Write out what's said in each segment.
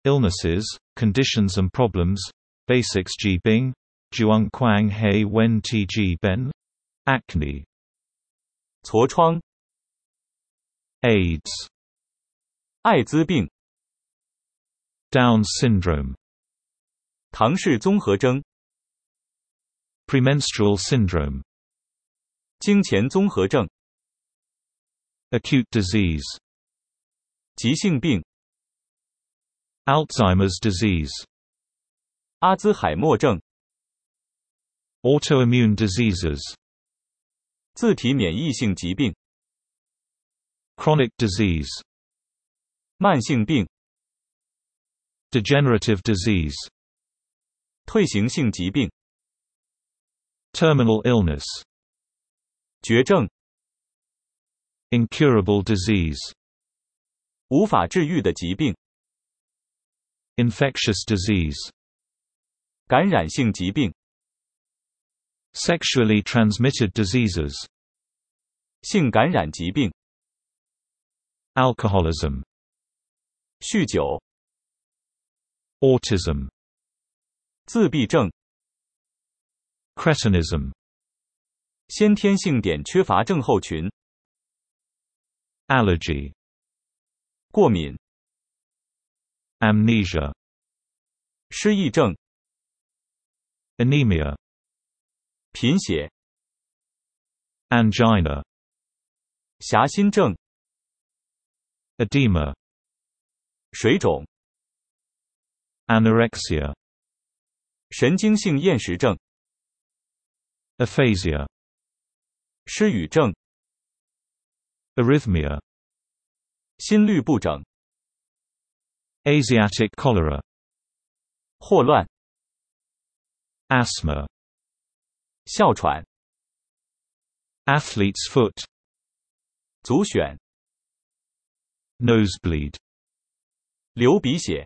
Illnesses, conditions and problems. Basics Ji Bing, Zhuang Quang He Wen Ti Ji Ben. Acne. 痤疮、 AIDS. 艾滋病、 Down syndrome. 唐氏综合征、 Premenstrual syndrome. 经前综合症、 Acute disease. 急性病、 Alzheimer's disease. 阿兹海默症、 Autoimmune diseases. 自体免疫性疾病、 Chronic disease. 慢性病、 Degenerative disease. 退行性疾病、 Terminal illness. 绝症、 Incurable disease. 无法治愈的疾病、 Infectious disease. 感染性疾病、 Sexually transmitted diseases. 性感染疾病、 Alcoholism. 酗酒、 Autism. 自闭症、 Cretinism. 先天性碘缺乏症候群、 Allergy. 过敏、 Amnesia. 失忆症、 Anemia. 贫血、 Angina. 狭心症、 Edema. 水肿、 Anorexia. 神经性厌食症、 Aphasia. 失语症、 Arrhythmia. 心律不整、 Asiatic cholera. 霍乱、 Asthma. 哮喘、 Athlete's foot. 足癣、 Nosebleed. 流鼻血、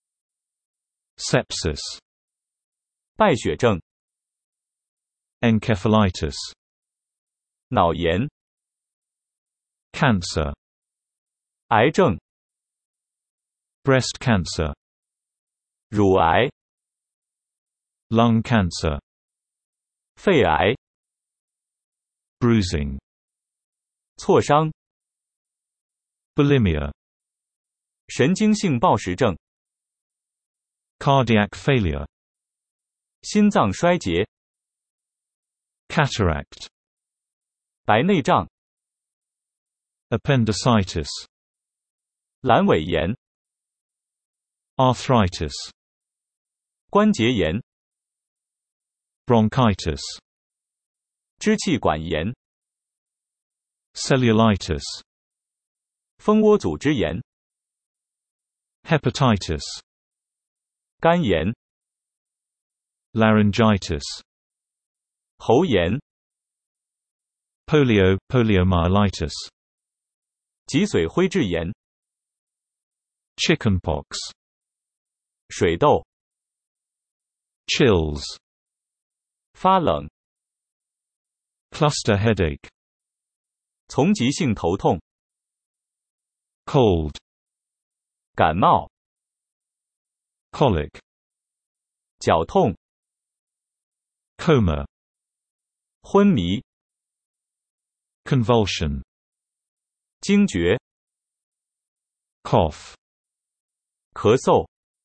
Sepsis. 败血症、 Encephalitis. 脑炎、 Cancer. 癌症、 Breast cancer. 乳癌、 Lung cancer. 肺癌、 Bruising. 挫伤、 Bulimia. 神经性暴食症、 Cardiac failure. 心脏衰竭、 Cataract. 白内障、 Appendicitis. 阑尾炎、 Arthritis. 关节炎、 Bronchitis. 支气管炎、 Cellulitis. 蜂窝组织炎、 Hepatitis. 肝炎、 Laryngitis. 喉炎、 Poliomyelitis. 脊髓灰质炎、 Chickenpox. 水痘、 Chills. 发冷、 Cluster headache. 丛集性头痛、 Cold. 感冒、 Colic. 绞痛、 Coma. 昏迷、 Convulsion. 惊厥、 Cough. 咳嗽、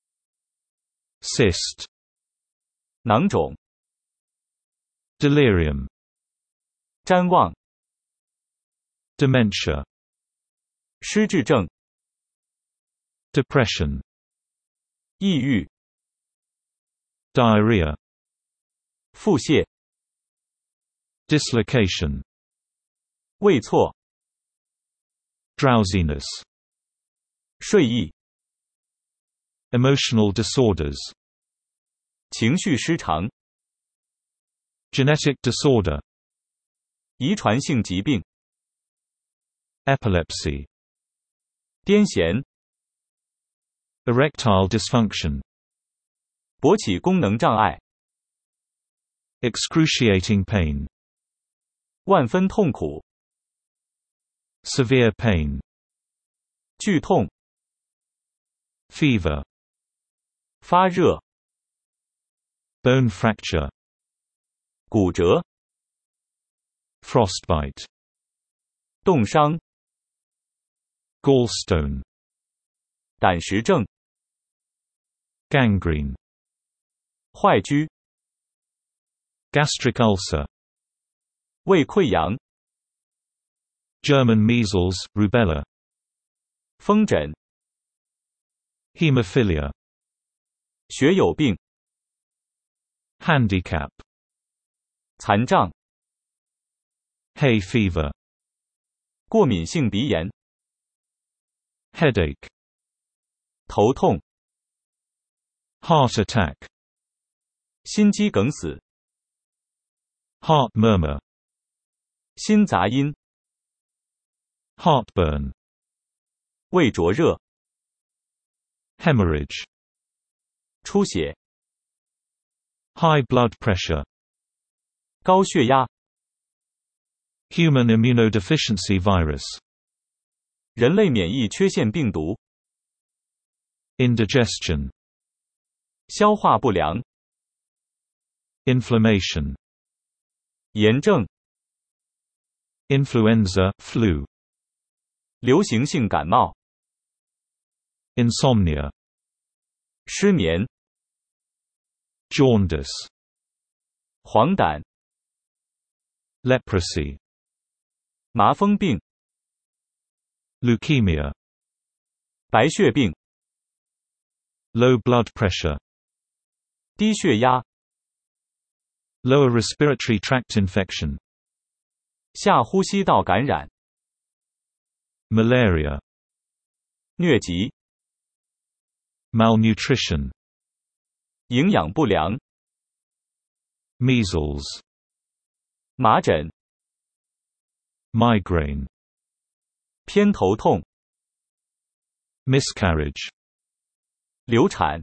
Cyst. 囊肿、 Delirium. 谵妄、 Dementia. 失智症、 Depression. 抑郁、 Diarrhea. 腹泻、 Dislocation. 胃挫、 Drowsiness. 睡意、 Emotional disorders. 情绪失常、 Genetic disorder. 遗传性疾病、 Epilepsy. 癫痫、 Erectile dysfunction. 勃起功能障碍、 Excruciating pain. 万分痛苦、 Severe pain. 剧痛、 Fever. 发热、 bone fracture, 骨折、 frostbite, 冻伤、 gallstone, 胆石症、 gangrene, 坏疽、 gastric ulcer, 胃溃疡、 German measles, rubella, 风疹、 hemophilia, 血友病、 handicap, 残障、 hay fever, 过敏性鼻炎、 headache, 头痛、 heart attack, 心肌梗死、 heart murmur, 心杂音、 heartburn, 胃灼热、 hemorrhage, 出血、 high blood pressure, 高血压、 human immunodeficiency virus, 人类免疫缺陷病毒、 indigestion, 消化不良、 inflammation, 炎症、 influenza, flu, 流行性感冒、 insomnia, 失眠、 jaundice, 黄疸、 leprosy, 麻风病、 leukemia, 白血病、 low blood pressure, 低血压、 lower respiratory tract infection, 下呼吸道感染、 malaria, 疟疾、 malnutrition, 营养不良、 measles, 麻疹、 migraine, 偏头痛、 miscarriage, 流产、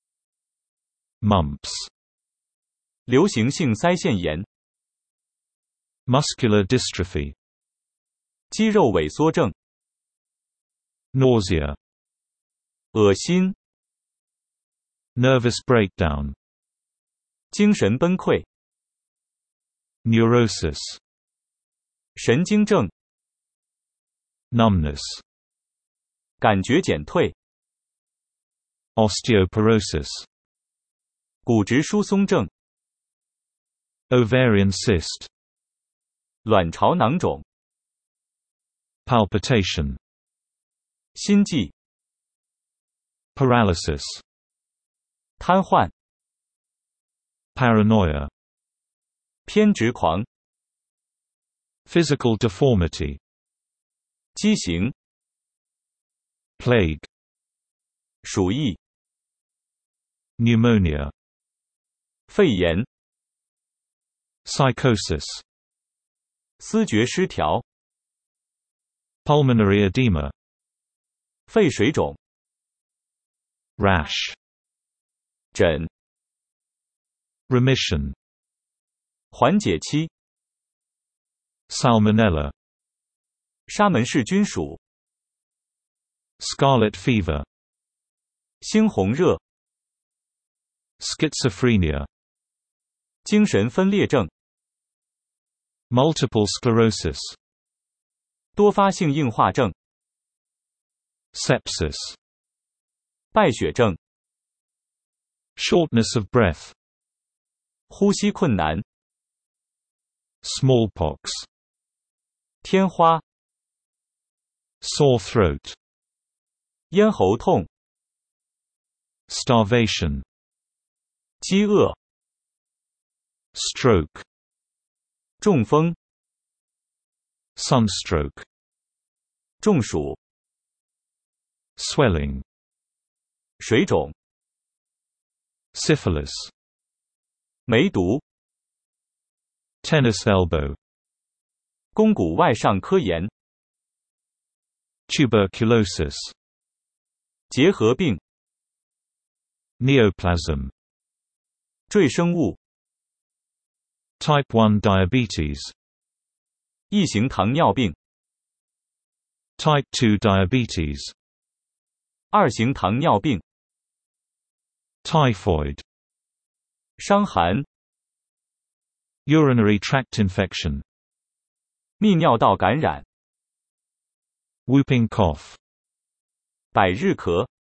mumps, 流行性腮腺炎、 muscular dystrophy, 肌肉萎缩症、 nausea, 恶心、 nervous breakdown, 精神崩溃、 neurosis, 神经症、 numbness, 感觉减退、 osteoporosis, 骨质疏松症、 ovarian cyst, 卵巢囊肿、 palpitation, 心悸、 paralysis, 瘫痪、 paranoia, 偏执狂、 physical deformity, 畸形、 plague, 鼠疫、 pneumonia, 肺炎、 psychosis, 思觉失调、 pulmonary edema, 肺水肿、 rash, 疹、 remission, 缓解期、 salmonella, 沙门氏菌属、 scarlet fever, 猩红热、 schizophrenia, 精神分裂症、 multiple sclerosis, 多发性硬化症、 sepsis, 败血症、 shortness of breath, 呼吸困难、 smallpox, 天花、 sore throat, 咽喉痛、 starvation, 饥饿、 stroke, 中风、 sunstroke, 中暑、 swelling, 水肿、 syphilis, 梅毒、 tennis elbow, 肱骨外上髁炎、 tuberculosis, 结核病、 neoplasm, 赘生物、 type 1 diabetes, 异型糖尿病、 type 2 diabetes, 二型糖尿病、 typhoid, 伤寒、 urinary tract infection, 泌尿道感染、 whooping cough, 百日咳、